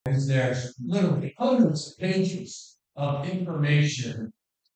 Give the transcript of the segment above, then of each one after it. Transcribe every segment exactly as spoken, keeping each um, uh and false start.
is there's literally hundreds of pages of information,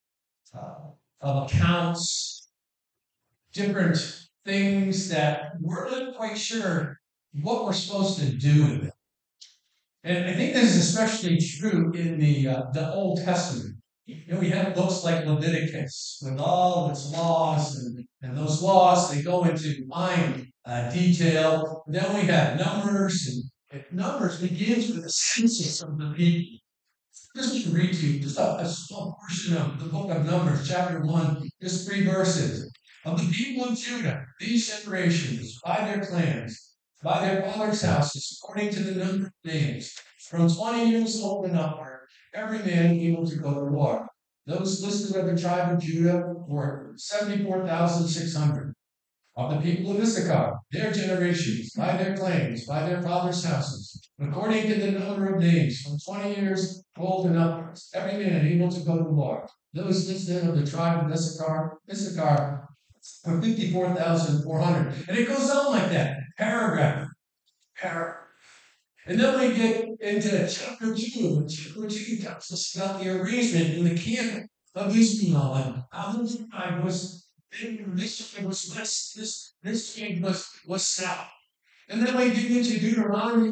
uh, of accounts, different things that we're not quite sure what we're supposed to do with it. And I think this is especially true in the uh, the Old Testament. You know, we have books like Leviticus with all of its laws, and, and those laws they go into fine uh, detail. Then we have Numbers, and, and Numbers begins with a census of the people. Just to read to you just a, a small portion of the book of Numbers, chapter one, just three verses. Of the people of Judah, these generations, by their clans, by their fathers' houses, according to the number of names, from twenty years old and upward, every man able to go to war. Those listed of the tribe of Judah were seventy-four thousand six hundred. Of the people of Issachar, their generations, by their clans, by their fathers' houses, according to the number of names, from twenty years old and upwards, every man able to go to war. Those listed of the tribe of Issachar, Issachar were fifty-four thousand four hundred. And it goes on like that, paragraph, paragraph. And then we get into chapter two, and chapter two tells us about the arrangement in the camp of Israel, and how this tribe was this tribe was west, this this tribe was was south. And then we get into Deuteronomy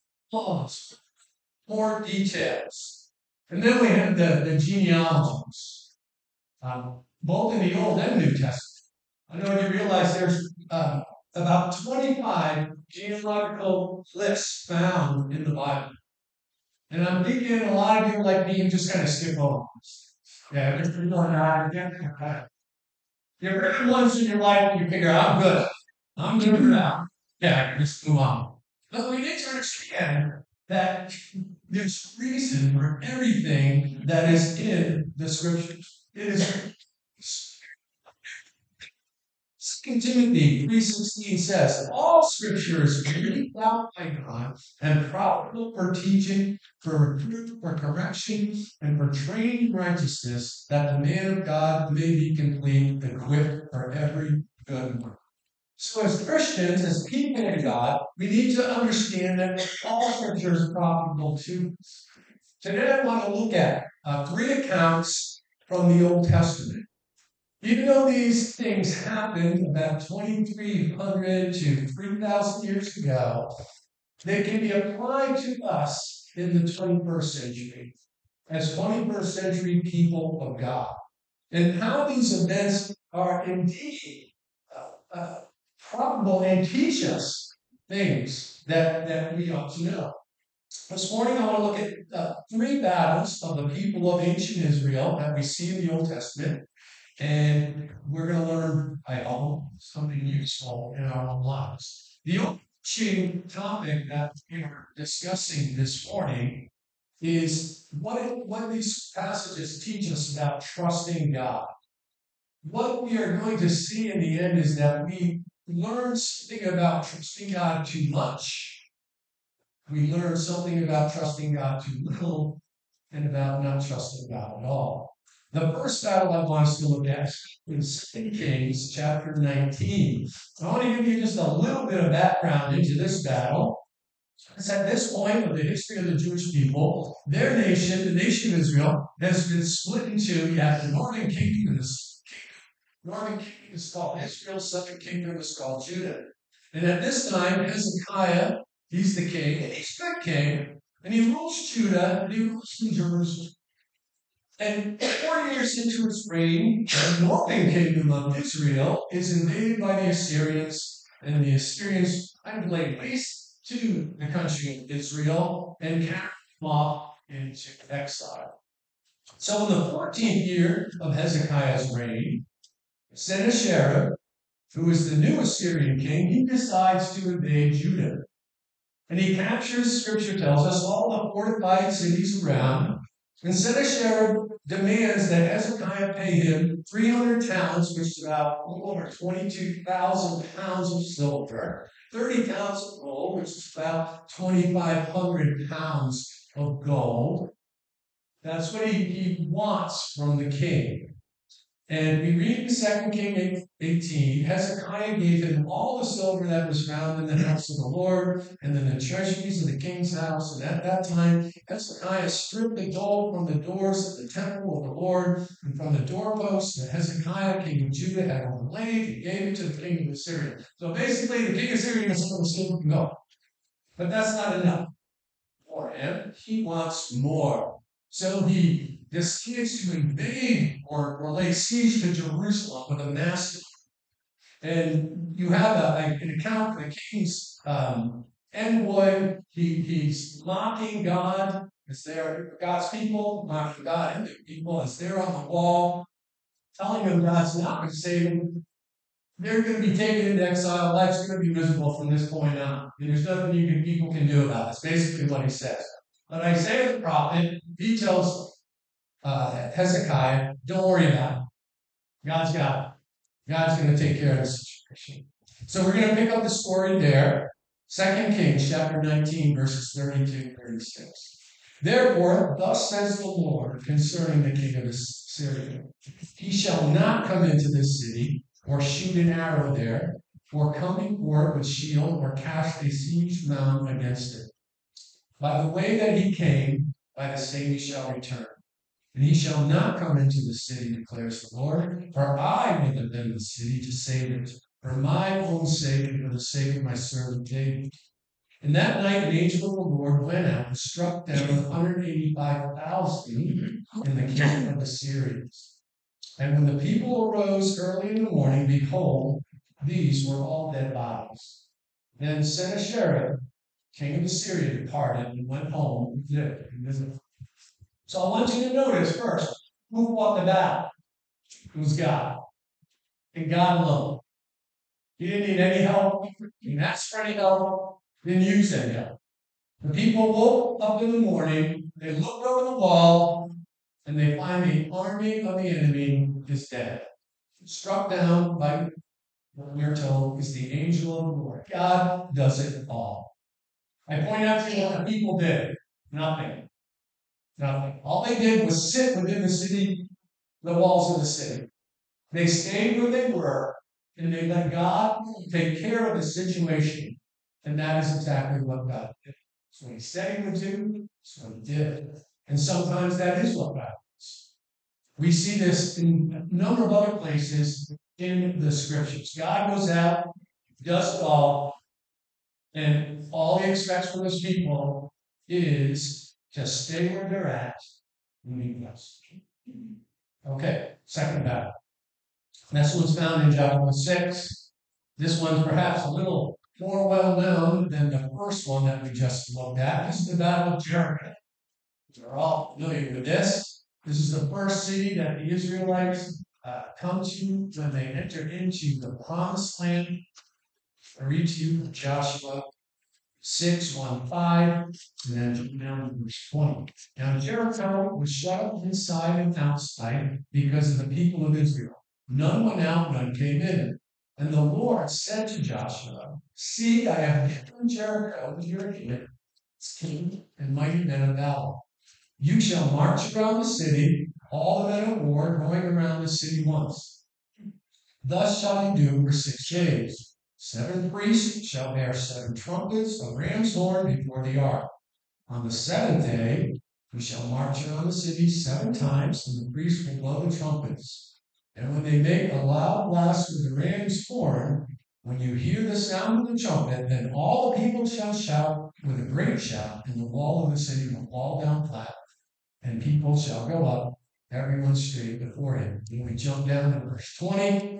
laws, more details. And then we have the, the genealogies, um, both in the Old and New Testament. I know you realize there's uh, about twenty-five genealogical lists found in the Bible. And I'm thinking a lot of you like me just kind of skip over this. Yeah, there's people in that. You've read once in your life and you figure, I'm good. I'm good for now. Yeah, just move on. But we need to understand that there's reason for everything that is in the scriptures. It is Second Timothy three sixteen says, all scripture is breathed out by God and profitable for teaching, for reproof, for correction, and for training in righteousness, that the man of God may be complete, equipped for every good work. So as Christians, as people of God, we need to understand that all scripture is profitable to us. Today I want to look at uh, three accounts from the Old Testament. Even though these things happened about twenty-three hundred to three thousand years ago, they can be applied to us in the twenty-first century as twenty-first century people of God. And how these events are indeed uh, uh, probable and teach us things that, that we ought to know. This morning I want to look at uh, three battles of the people of ancient Israel that we see in the Old Testament. And we're going to learn, I hope, something useful in our own lives. The overarching topic that we're discussing this morning is what, it, what these passages teach us about trusting God. What we are going to see in the end is that we learn something about trusting God too much. We learn something about trusting God too little, and about not trusting God at all. The first battle I want us to look at is Second Kings chapter nineteen. I want to give you just a little bit of background into this battle. It's at this point of the history of the Jewish people, their nation, the nation of Israel, has been split in two. You have the northern kingdom, the northern kingdom is called Israel, southern kingdom is called Judah. And at this time, Hezekiah, he's the king, and he's the king, and he rules Judah, and he rules in Jerusalem. And four years into its reign, the northern kingdom of Israel is invaded by the Assyrians, and the Assyrians kind of laid waste to the country of Israel and carried them off into exile. So in the fourteenth year of Hezekiah's reign, Sennacherib, who is the new Assyrian king, he decides to invade Judah. And he captures, scripture tells us, all the fortified cities around. And Sennacherib demands that Hezekiah pay him three hundred talents, which is about a little over twenty-two thousand pounds of silver, thirty pounds of gold, which is about twenty-five hundred pounds of gold. That's what he, he wants from the king. And we read in Second Kings eighteen, Hezekiah gave him all the silver that was found in the house of the Lord, and in the treasuries of the king's house. And at that time, Hezekiah stripped the gold from the doors of the temple of the Lord, and from the doorposts that Hezekiah, king of Judah, had overlaid, he gave it to the king of Assyria. So basically, the king of Assyria is going to silver and gold. But that's not enough for him. He wants more. So he decides to invade or, or lay siege to Jerusalem with a massive. And you have a, like, an account of the king's um, envoy. He, he's mocking God as they're God's people, mocking God and their people as they're on the wall, telling them God's not going to save them. They're going to be taken into exile. Life's going to be miserable from this point on. And there's nothing you can, people can do about it. That's basically what he says. But Isaiah the prophet, he tells uh, Hezekiah, don't worry about it. God's got it. God's going to take care of the situation. So we're going to pick up the story there. Second Kings chapter nineteen, verses thirty-two and thirty-six. Therefore, thus says the Lord concerning the king of Assyria, he shall not come into this city, or shoot an arrow there, or come forth with shield, or cast a siege mound against it. By the way that he came, by the same he shall return. And he shall not come into the city, declares the Lord, for I will defend the city to save it, for my own sake and for the sake of my servant David. And that night an angel of the Lord went out and struck down one hundred eighty-five thousand in the camp of the Syrians. And when the people arose early in the morning, behold, these were all dead bodies. Then Sennacherib, king of Assyria, departed and went home and lived in Nineveh. So I want you to notice first, who fought the battle? It was God. And God alone. He didn't need any help. He didn't ask for any help. He didn't use any help. The people woke up in the morning, they looked over the wall, and they find the army of the enemy is dead. Struck down by what we're told is the angel of the Lord. God does it all. I point out to you what the people did. Nothing. Nothing. All they did was sit within the city, the walls of the city. They stayed where they were, and they let God take care of the situation. And that is exactly what God did. So he said he would do, so he did. And sometimes that is what God does. We see this in a number of other places in the scriptures. God goes out, does it all, and all he expects from his people is to stay where they're at and be blessed. Okay, second battle. That's what's found in Joshua six. This one's perhaps a little more well known than the first one that we just looked at. This is the Battle of Jericho. We're all familiar with this. This is the first city that the Israelites uh, come to when they enter into the promised land. I read to you Joshua six, one, five, and then down to verse twenty. Now Jericho was shut up inside and outside because of the people of Israel. None went out, none came in. And the Lord said to Joshua, see, I have given Jericho into your hand, its king and mighty men of valor. You shall march around the city, all the men of war going around the city once. Thus shall you do for six days. Seven priests shall bear seven trumpets, a ram's horn before the ark. On the seventh day, you shall march around the city seven times, and the priests will blow the trumpets. And when they make a loud blast with the ram's horn, when you hear the sound of the trumpet, then all the people shall shout with a great shout, and the wall of the city will fall down flat, and people shall go up, everyone straight before him. Then we jump down to verse twenty.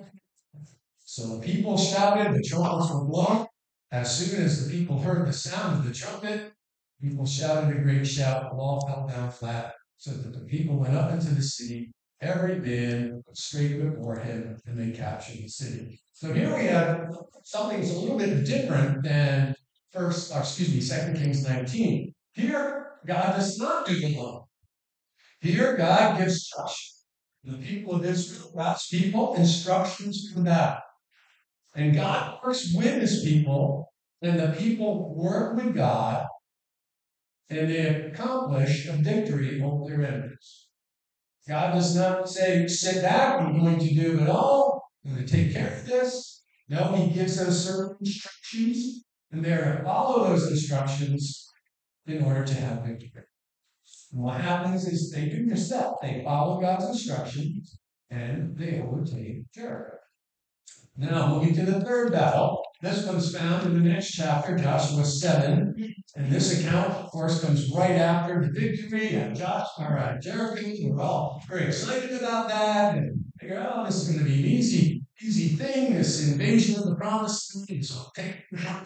So the people shouted, the trumpets were blown. As soon as the people heard the sound of the trumpet, people shouted a great shout, the wall fell down flat, so that the people went up into the city, every man straight before him, and they captured the city. So here we have something that's a little bit different than first, or excuse me, Second Kings nineteen. Here, God does not do the alone. Here, God gives instruction. The people of Israel, God's people, instructions for the battle. And God works with his people, and the people work with God, and they accomplish a victory over their enemies. God does not say, sit back, I'm going to do it all, I'm going to take care of this. No, he gives them certain instructions, and they're to follow those instructions in order to have victory. And what happens is they do just that. They follow God's instructions, and they overtake Jericho. Now, moving to the third battle. This one's found in the next chapter, Joshua seven. And this account, of course, comes right after the victory at Joshua, or at Jericho. We're all very excited about that, and figure, oh, this is going to be an easy, easy thing, this invasion of the promised land. So, okay,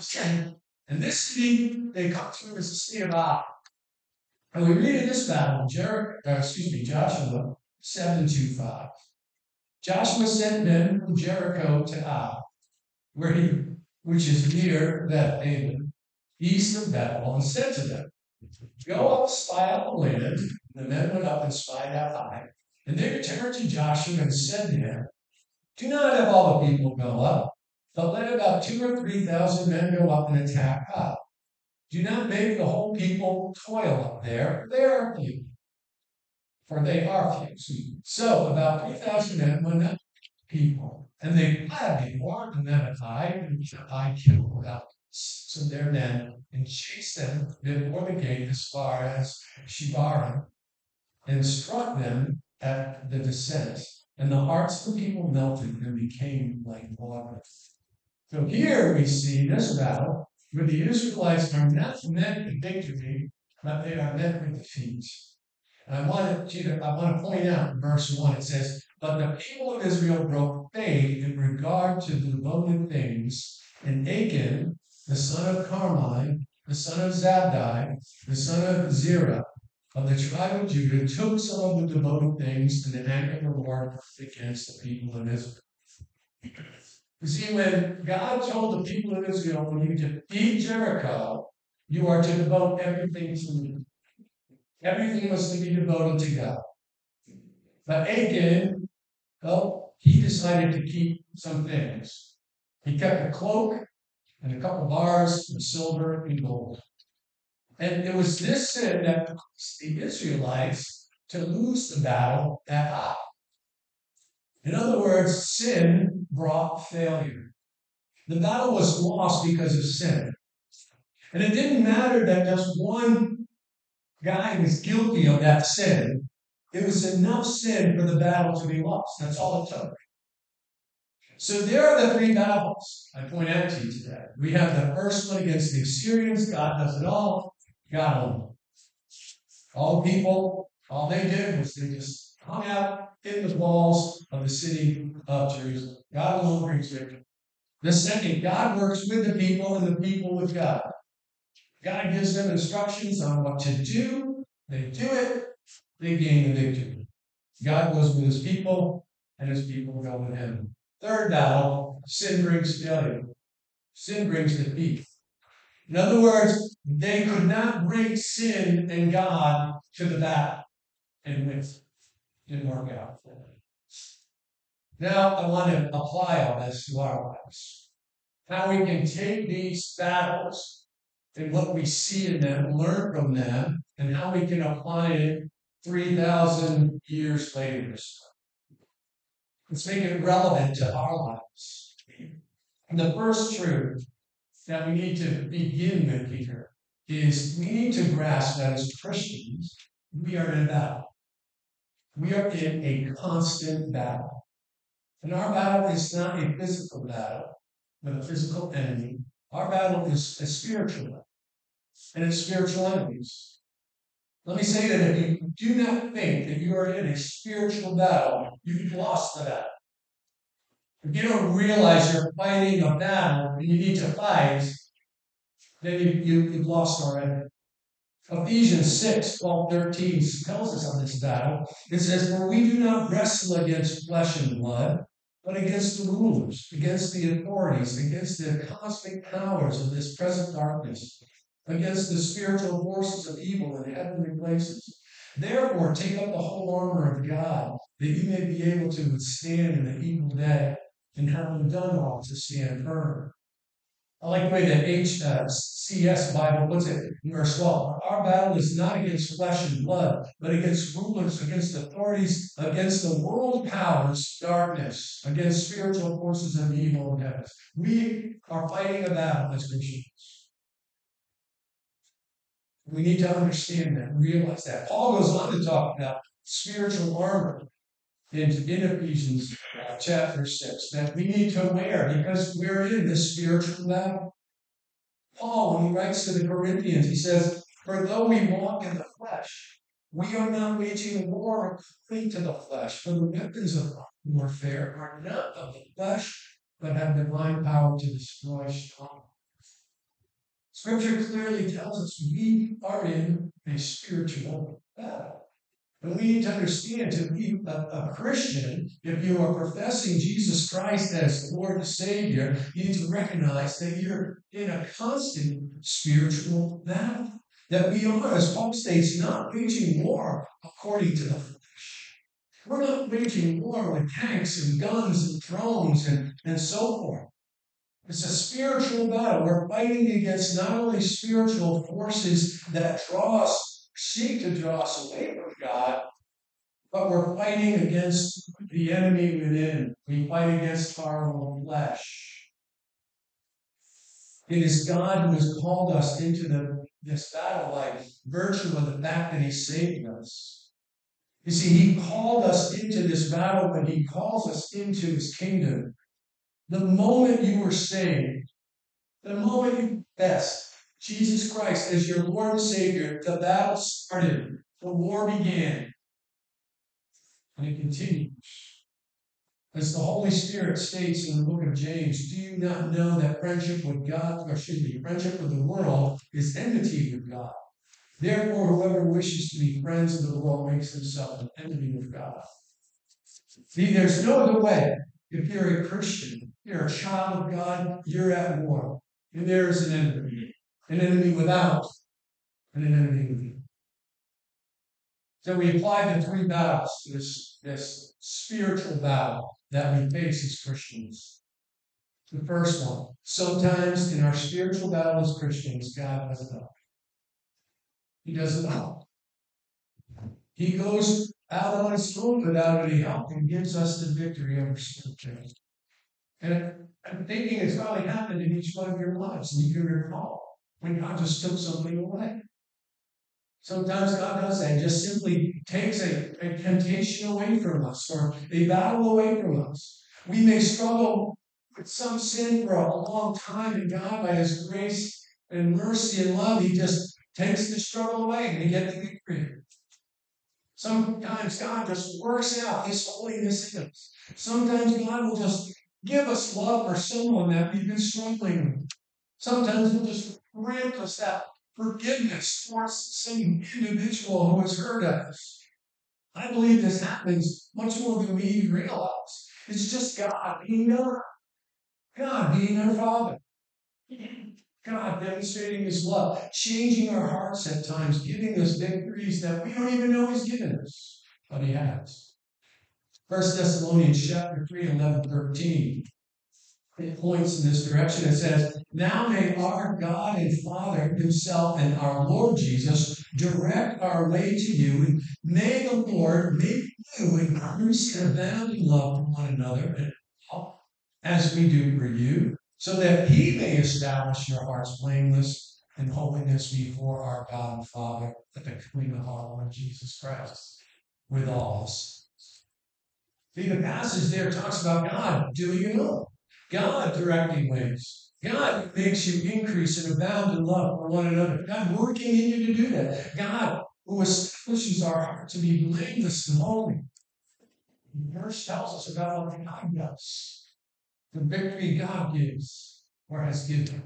and this city, they come to as a city of Ai. And we read in this battle, Jericho, uh, excuse me, Joshua seven two five. Joshua sent men from Jericho to Ai, where he, which is near Beth-aven, east of Bethel, and said to them, go up, spy out the land. And the men went up and spied out Ai. And they returned to Joshua and said to him, do not have all the people go up, but let about two or three thousand men go up and attack Ai. Do not make the whole people toil up there, for they are few. For they are few. So about three thousand men went up people, and they gladly warned them at Ai, and Ai killed without some of their men, and chased them before the gate as far as Shebarim, and struck them at the descent. And the hearts of the people melted and became like water. So here we see this battle where the Israelites are not met with victory, but they are met with defeat. And I want to, I want to point out in verse one, it says, but the people of Israel broke faith in regard to the devoted things, and Achan, the son of Carmi, the son of Zabdi, the son of Zerah, of the tribe of Judah, took some of the devoted things, and the anger of the Lord against the people of Israel. You see, when God told the people of Israel, when you defeat Jericho, you are to devote everything to me. Everything was to be devoted to God. But Achan, well, he decided to keep some things. He kept a cloak and a couple bars of silver and gold. And it was this sin that caused the Israelites to lose the battle at Ai. In other words, sin brought failure. The battle was lost because of sin. And it didn't matter that just one guy was guilty of that sin. It was enough sin for the battle to be lost. That's all it took. So there are the three battles I point out to you today. We have the first one against the Assyrians. God does it all. God alone. All people, all they did was they just hung out in the walls of the city of Jerusalem. God alone brings victory. The second, God works with the people and the people with God. God gives them instructions on what to do. They do it. They gain the victory. God goes with his people, and his people go with him. Third battle, sin brings failure. Sin brings defeat. In other words, they could not bring sin and God to the battle and win. Didn't work out. Now, I want to apply all this to our lives. How we can take these battles and what we see in them, learn from them, and how we can apply it three thousand years later. Let's make it relevant to our lives. And the first truth that we need to begin with here is we need to grasp that as Christians, we are in a battle. We are in a constant battle. And our battle is not a physical battle with a physical enemy. Our battle is a spiritual one. And it's spiritual enemies. Let me say that if you do not think that you are in a spiritual battle, you've lost the battle. If you don't realize you're fighting a battle and you need to fight, then you, you, you've lost already. Ephesians six, twelve, thirteen tells us on this battle. It says, for we do not wrestle against flesh and blood, but against the rulers, against the authorities, against the cosmic powers of this present darkness, against the spiritual forces of evil in heavenly places. Therefore, take up the whole armor of God, that you may be able to withstand in the evil day, and having done all to stand firm. I like the way that H C S Bible puts it in verse twelve. Our battle is not against flesh and blood, but against rulers, against authorities, against the world powers, darkness, against spiritual forces of evil in heaven. We are fighting a battle as Christians. We need to understand that, realize that. Paul goes on to talk about spiritual armor in, in Ephesians uh, chapter six, that we need to wear because we're in this spiritual battle. Paul, when he writes to the Corinthians, he says, for though we walk in the flesh, we are not waging war according to the flesh, for the weapons of warfare are not of the flesh, but have divine power to destroy strongholds. Scripture clearly tells us we are in a spiritual battle. And we need to understand, to be a, a Christian, if you are professing Jesus Christ as Lord and Savior, you need to recognize that you're in a constant spiritual battle. That we are, as Paul states, not waging war according to the flesh. We're not waging war with tanks and guns and drones and, and so forth. It's a spiritual battle. We're fighting against not only spiritual forces that draw us, seek to draw us away from God, but we're fighting against the enemy within. We fight against our own flesh. It is God who has called us into the, this battle by virtue of the fact that He saved us. You see, He called us into this battle when He calls us into His kingdom. The moment you were saved, the moment you confessed Jesus Christ as your Lord and Savior, the battle started. The war began. And it continues. As the Holy Spirit states in the book of James, do you not know that friendship with God, or should be friendship with the world, is enmity with God? Therefore, whoever wishes to be friends of the world makes himself an enemy of God. See, there's no other way. If you're a Christian, you're a child of God, you're at war. And there is an enemy. An enemy without, and an enemy within. So we apply the three battles to this, this spiritual battle that we face as Christians. The first one, sometimes in our spiritual battle as Christians, God doesn't help. He doesn't help. He goes out on his own without any help and gives us the victory over sin. And I'm thinking it's probably happened in each one of your lives, and you can recall when God just took something away. Sometimes God does that, just simply takes a, a temptation away from us or a battle away from us. We may struggle with some sin for a long time, and God, by His grace and mercy and love, He just takes the struggle away and we get the victory. Sometimes God just works out His holiness in us. Sometimes God will just give us love for someone that we've been struggling with. Sometimes He'll just grant us that forgiveness towards the same individual who has hurt us. I believe this happens much more than we even realize. It's just God being our God being our Father. God demonstrating His love, changing our hearts at times, giving us victories that we don't even know He's given us, but He has. First Thessalonians chapter three, eleven, thirteen. It points in this direction. It says, now may our God and Father Himself and our Lord Jesus direct our way to you, and may the Lord make you increase and abound in love for one another, and as we do for you, so that He may establish your hearts blameless and holiness before our God and Father at the coming of our Lord Jesus Christ with all us. See, the passage there talks about God doing it all. God directing ways. God makes you increase and abound in love for one another. God working in you to do that. God who establishes our heart to be blameless and holy. The verse tells us about what God does. The victory God gives or has given.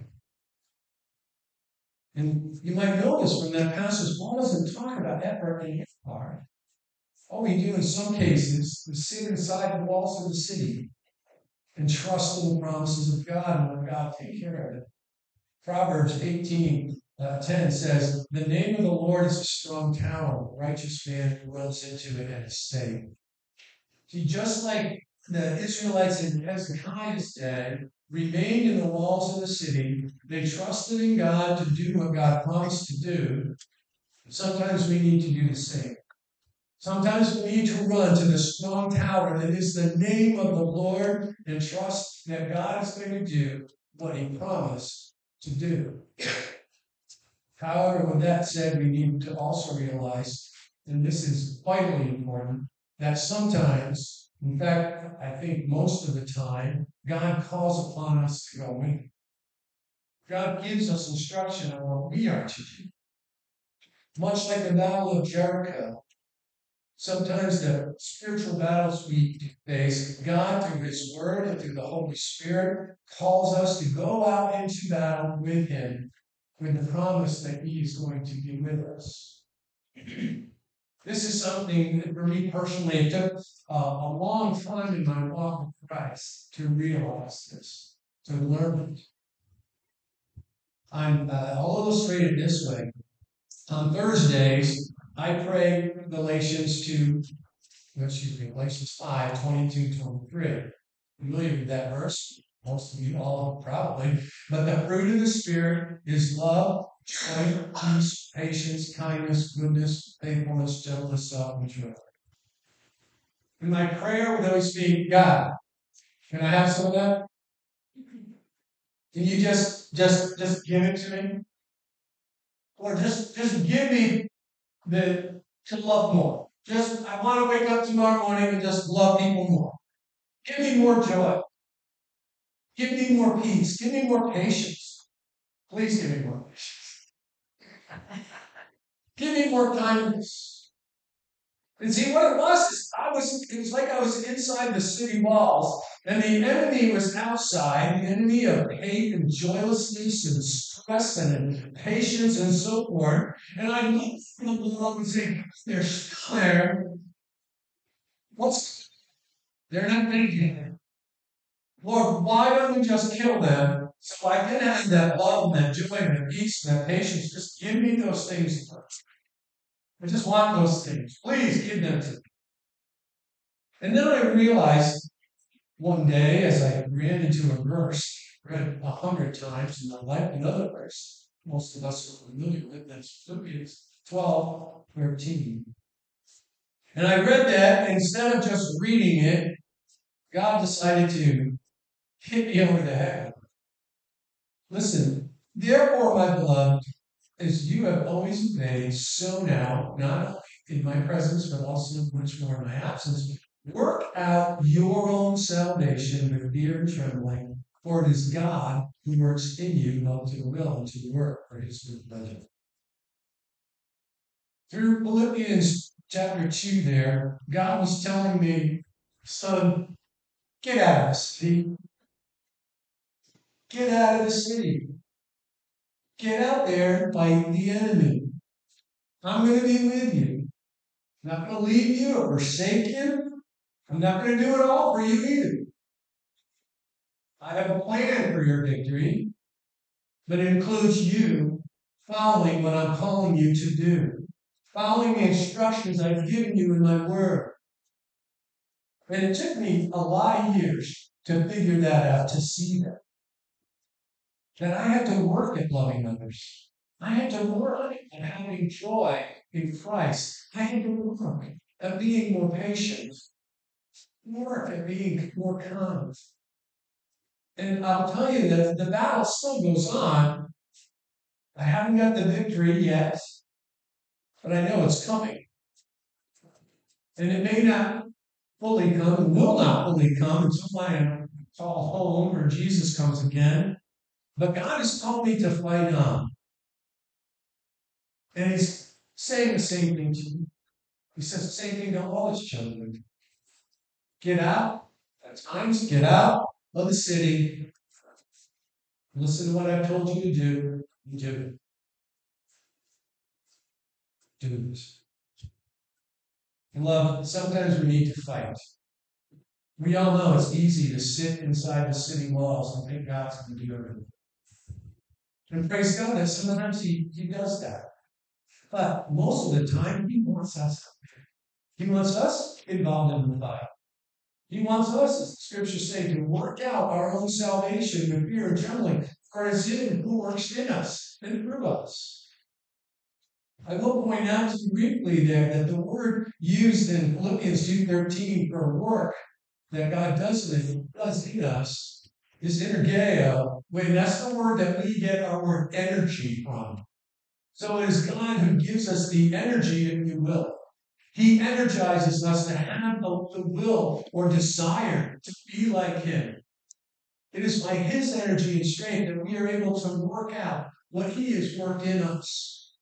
And you might notice from that passage, Paul doesn't talk about effort and effort. All we do in some cases is sit inside the walls of the city and trust in the promises of God and let God take care of it. Proverbs eighteen ten says, the name of the Lord is a strong tower. The righteous man who runs into it and is safe. See, just like the Israelites in Hezekiah's day remained in the walls of the city. They trusted in God to do what God promised to do. Sometimes we need to do the same. Sometimes we need to run to the strong tower that is the name of the Lord and trust that God is going to do what he promised to do. However, with that said, we need to also realize, and this is vitally important, that sometimes, in fact, I think most of the time, God calls upon us to go in. God gives us instruction on what we are to do. Much like the Battle of Jericho, sometimes the spiritual battles we face, God, through his word and through the Holy Spirit, calls us to go out into battle with him with the promise that he is going to be with us. This is something that for me personally, it took uh, a long time in my walk with Christ to realize this, to learn it. I'm, uh, I'll illustrate it this way. On Thursdays, I pray Galatians two, excuse me, Galatians five, twenty-two, twenty-three. Familiar with that verse? Most of you all probably. But the fruit of the Spirit is love, joy, peace, patience, kindness, goodness, faithfulness, gentleness, self-control. In my prayer would always be, God, can I have some of that? Can you just just just give it to me? Or just just give me the to love more. Just I want to wake up tomorrow morning and just love people more. Give me more joy. Give me more peace. Give me more patience. Please give me more patience. Give me more kindness. And see what it was is I was it was like I was inside the city walls, and the enemy was outside, the enemy of hate and joylessness and stress and impatience and so forth. And I looked from the wall and said, they're still there. What's they're not thinking it. Lord, why don't we just kill them so I can have that love and that joy and that peace and that patience? Just give me those things first. I just want those things. Please give them to me. And then I realized one day as I ran into a verse, read a hundred times, and I liked another verse most of us are familiar with, that's Philippians twelve, thirteen. And I read that, and instead of just reading it, God decided to hit me over the head. Listen, therefore, my beloved, as you have always obeyed, so now, not only in my presence, but also much more in my absence, work out your own salvation with fear and trembling, for it is God who works in you both to will and to work for his good pleasure. Through Philippians chapter two there, God was telling me, son, get out of the city. Get out of the city. Get out there and fight the enemy. I'm going to be with you. I'm not going to leave you or forsake you. I'm not going to do it all for you either. I have a plan for your victory, but it includes you following what I'm calling you to do, following the instructions I've given you in my word. And it took me a lot of years to figure that out, to see that. That I had to work at loving others. I had to work at having joy in Christ. I had to work at being more patient, work at being more kind. And I'll tell you that the battle still goes on. I haven't got the victory yet, but I know it's coming. And it may not fully come, and will not fully come until I call home or Jesus comes again. But God has called me to fight on. And he's saying the same thing to you. He says the same thing to all his children. Get out. At times, get out of the city. Listen to what I've told you to do. And do it. Do this. And love, sometimes we need to fight. We all know it's easy to sit inside the city walls and think God's going to do everything. And praise God that sometimes he, he does that. But most of the time, he wants us. He wants us involved in the fight. He wants us, as the scriptures say, to work out our own salvation with fear and trembling, for it is Him who works in us and through us. I will point out to you briefly there that the word used in Philippians two thirteen for work that God does in, does in us is energeo. When that's the word that we get our word energy from. So it is God who gives us the energy, if you will. He energizes us to have the, the will or desire to be like Him. It is by His energy and strength that we are able to work out what He has worked in us.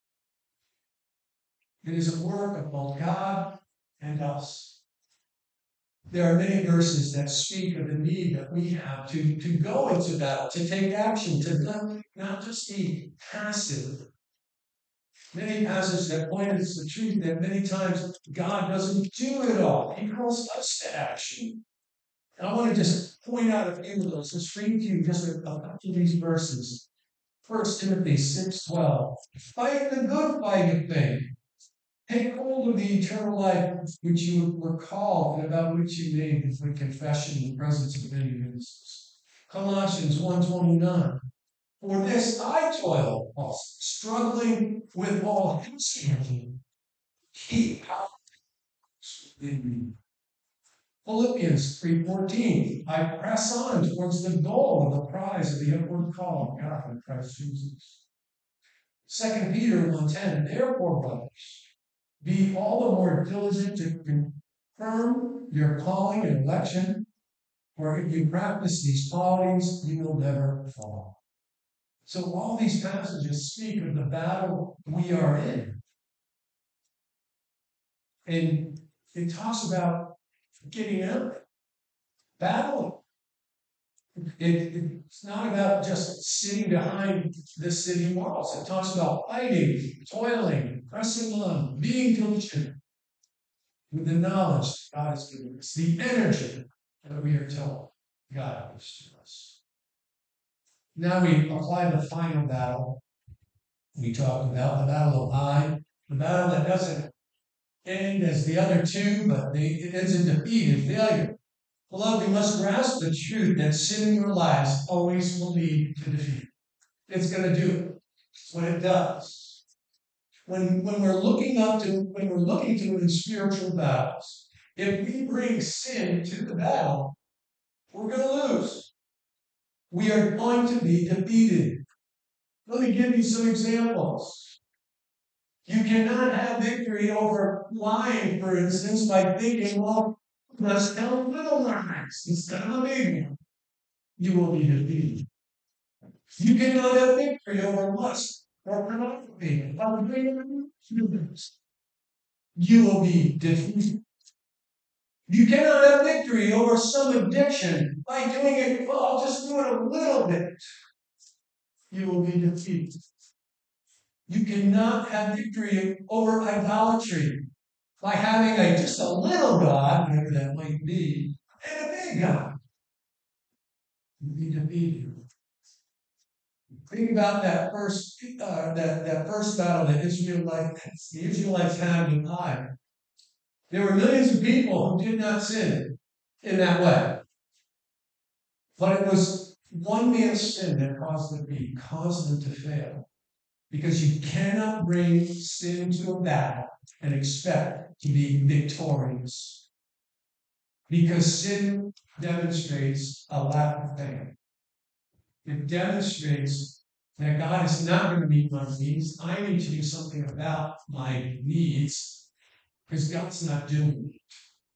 It is a work of both God and us. There are many verses that speak of the need that we have to, to go into battle, to take action, to not, not just be passive. Many passages that point us the truth that many times God doesn't do it all. He calls us to action. And I want to just point out a few of those. Let's read to you just a couple of these verses. First Timothy six twelve. Fight the good fight of faith. Take hold of the eternal life which you were called and about which you made with confession in the presence of many witnesses. Colossians one twenty-nine. For this I toil, also, struggling with all anxiety. Keep power in me. Philippians three fourteen. I press on towards the goal of the prize of the upward call of God in Christ Jesus. Second Peter one ten. Therefore, brothers, be all the more diligent to confirm your calling and election, for if you practice these qualities, you will never fall. So all these passages speak of the battle we are in. And it talks about getting out, battling. It, it's not about just sitting behind the city walls. It talks about fighting, toiling, pressing on, being diligent with the knowledge that God has given us, the energy that we are told God gives to us. Now we apply the final battle. We talked about the battle of Ai, the battle that doesn't end as the other two, but it ends in defeat and failure. Beloved, we must grasp the truth that sin in your lives always will lead to defeat. It's going to do it. It's what it does. When, when we're looking up to, when we're looking to win spiritual battles, if we bring sin to the battle, we're going to lose. We are going to be defeated. Let me give you some examples. You cannot have victory over lying, for instance, by thinking, well, let's tell little lies instead of a big one. You will be defeated. You cannot have victory over lust or pornography by doing humans. You will be defeated. You cannot have victory over some addiction by doing it, well, I'll just do it a little bit. You will be defeated. You cannot have victory over idolatry by having a just a little God, whatever that might be, and a big God. You'll be defeated. Think about that first uh, that, that first battle that Israelites, the Israelites had with Ai. There were millions of people who did not sin in that way. But it was one man's sin that caused them to be, caused them to fail. Because you cannot bring sin to a battle and expect to be victorious. Because sin demonstrates a lack of faith. It demonstrates that God is not going to meet my needs. I need to do something about my needs because God's not doing it.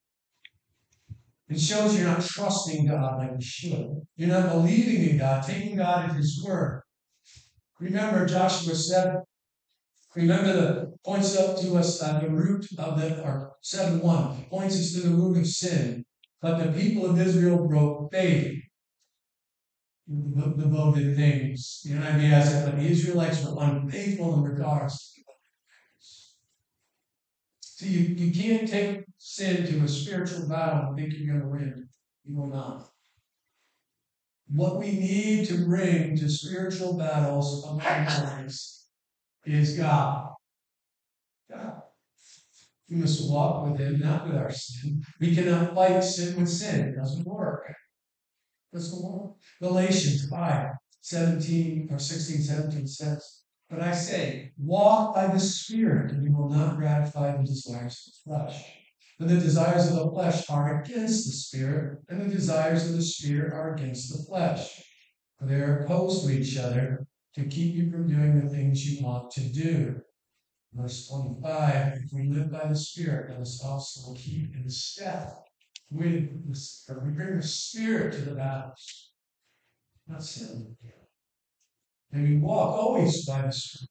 It shows you're not trusting God like you should. You're not believing in God, taking God at His word. Remember Joshua seven. Remember the points up to us uh, the root of the or seven one points us to the root of sin. But the people of Israel broke faith. The devoted things. The N I V has it, but the Israelites were unfaithful in regards to things. See, you, you can't take sin to a spiritual battle and think you're going to win. You will not. What we need to bring to spiritual battles of our lives is God. God. We must walk with him, not with our sin. We cannot fight sin with sin. It doesn't work. It doesn't work. Galatians five, seventeen or sixteen, seventeen says, but I say, walk by the Spirit, and you will not gratify the desires of the flesh. For the desires of the flesh are against the Spirit, and the desires of the Spirit are against the flesh. For they are opposed to each other to keep you from doing the things you want to do. Verse twenty-five, if we live by the Spirit, let us also keep in step with the Spirit. We bring the Spirit to the battles, not sin. And we walk always by the Spirit.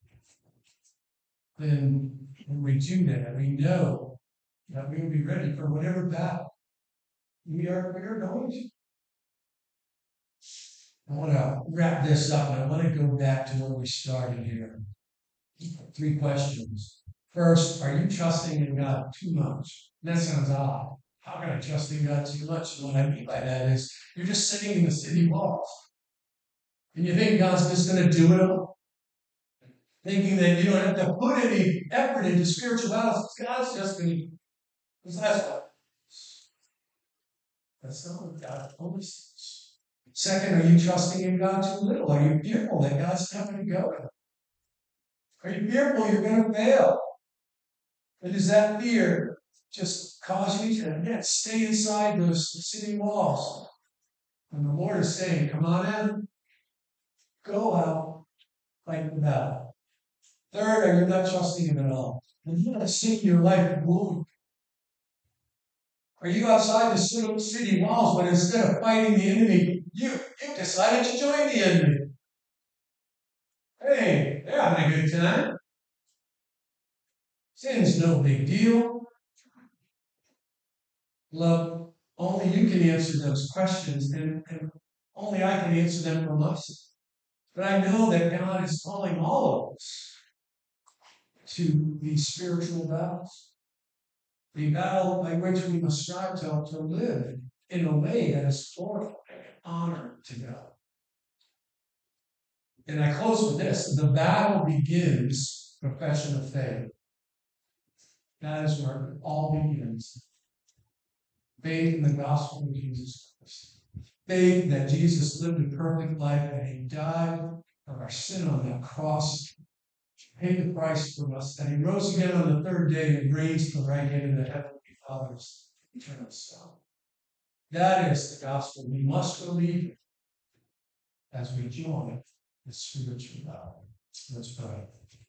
Then when we do that, we know that we will be ready for whatever battle we are, we are going to. I want to wrap this up, and I want to go back to where we started here. Three questions. First, are you trusting in God too much? That sounds odd. How can I trust in God too much? And what I mean by that is you're just sitting in the city walls. And you think God's just going to do it all? Thinking that you don't have to put any effort into spiritual battles. God's just going to. Because that's what. That's not what God promises. Second, are you trusting in God too little? Are you fearful that God's not going to go with it? Are you fearful you're going to fail? And does that fear just cause you to again, stay inside those city walls? And the Lord is saying, come on in, go out, fight the battle. Third, are you not trusting Him at all? And you not seeing your life wound? Are you outside the city walls, but instead of fighting the enemy, you, you decided to join the enemy? Hey, they're having a good time. Sin's no big deal. Love, only you can answer those questions, and, and only I can answer them from us. But I know that God is calling all of us to these spiritual battles. The battle by which we must strive to, to live in a way that is glorifying and honor to God. And I close with this. The battle begins profession of faith. That is where it all begins. Faith in the gospel of Jesus Christ. Faith that Jesus lived a perfect life, that He died for our sin on that cross, paid the price for us, that He rose again on the third day and reigns to the right hand of the Heavenly Father's eternal Son. That is the gospel we must believe in as we join the spiritual battle. Let's pray.